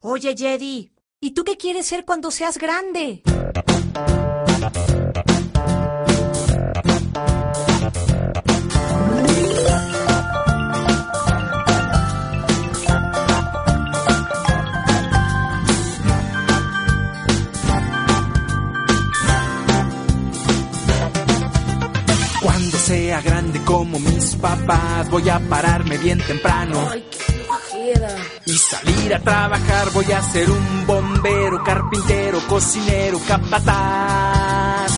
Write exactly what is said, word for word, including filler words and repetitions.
Oye, Jedi, ¿y tú qué quieres ser cuando seas grande? Cuando sea grande como mis papás, voy a pararme bien temprano. Ay, qué flojera. Y salir a trabajar, voy a ser un bombero, carpintero, cocinero, capataz.